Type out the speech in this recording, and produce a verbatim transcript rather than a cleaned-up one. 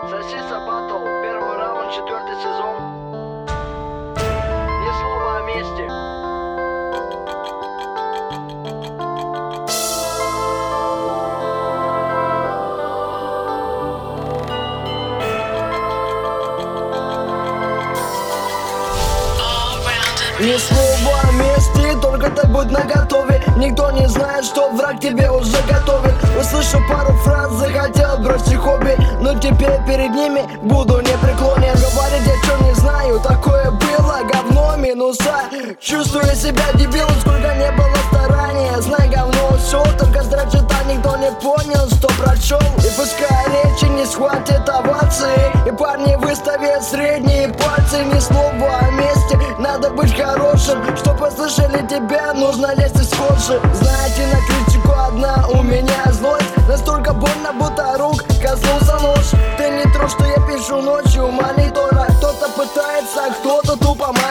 Сосиса Батл, первый раунд, четвертый сезон. Ни слова о месте. Ни слова о месте, только ты будь наготове. Никто не знает, что враг тебе уже готовит. Услышу пару фраз, захотел бросить хобби, но теперь перед ними буду непреклонен. Говорить я что не знаю, такое было говно, минуса. Чувствую себя дебилом, сколько не было старания. Знай говно, все, только зря читать никто не понял, что прочел. И пускай речи не схватит овации, и парни выставят средние пальцы. Ни слова о месте, надо быть хорошим. Чтоб послышали тебя, нужно лезть из кожи. Знаете, на критику одна у меня злость. Настолько больно, будто рук коснулся нож. Ты не трожь, что я пишу ночью монитора. Кто-то пытается, а кто-то тупо